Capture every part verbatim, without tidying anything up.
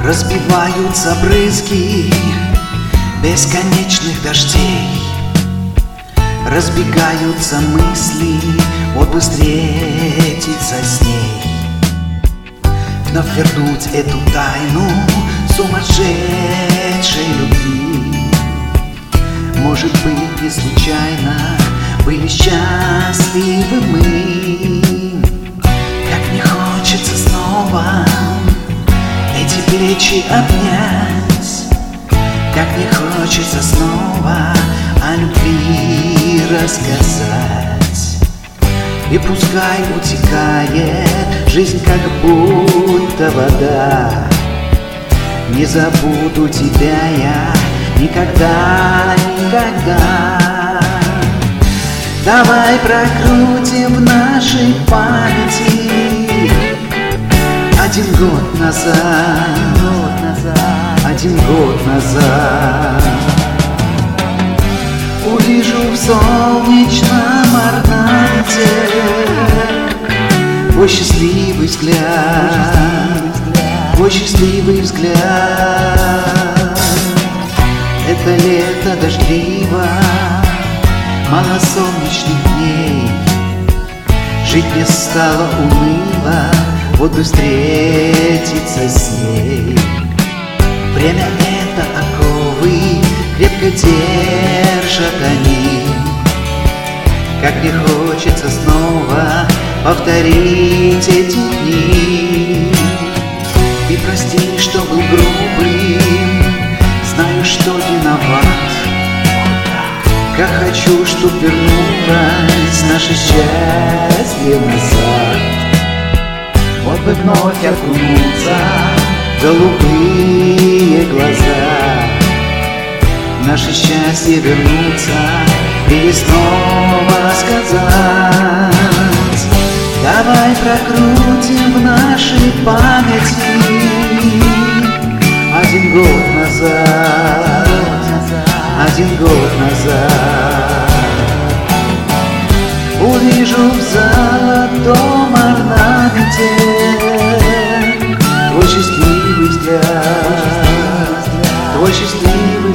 Разбиваются брызги бесконечных дождей, разбегаются мысли, вот бы встретиться с ней, вновь вернуть эту тайну сумасшедшей любви. Может быть, не случайно были счастливы мы. Как мне хочется снова эти плечи обнять, как мне хочется снова о любви рассказать. И пускай утекает жизнь, как будто вода, не забуду тебя я никогда, никогда. Давай прокрутим в нашей памяти один год назад, год назад, один год назад. Увижу в солнечном орнаменте твой счастливый взгляд, твой счастливый взгляд. Это лето дождливо, мало солнечных дней, жить мне стало уныло, вот бы встретиться с ней. Время это оковы крепко держат они. Как мне хочется снова повторить эти дни. И прости, что был грубым, знаю, что виноват. Как хочу, чтоб вернулось наше счастье назад. Вот бы вновь окунуться в голубые глаза, наше счастье вернуться и снова сказать. Давай прокрутим в нашей памяти один год назад, один год назад. Увижу в золотом орнаменте твой счастливый взгляд, твой счастливый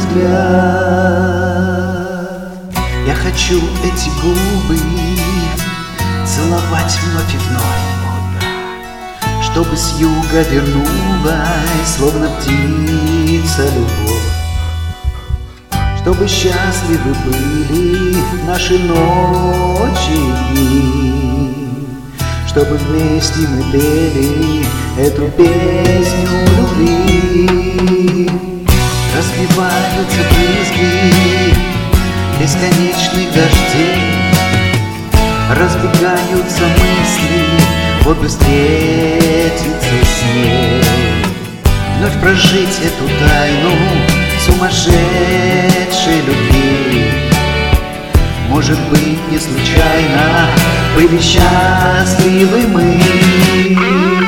взгляд. Я хочу эти губы целовать вновь и вновь, чтобы с юга вернулась, словно птица, любовь. Чтобы счастливы были наши ночи и дни, чтобы вместе мы пели эту песню любви. Разбиваются брызги бесконечных дождей, разбегаются мысли, вот бы встретиться с ней, вновь прожить эту тайну сумасшедшей любви. Может быть, не случайно были счастливы мы.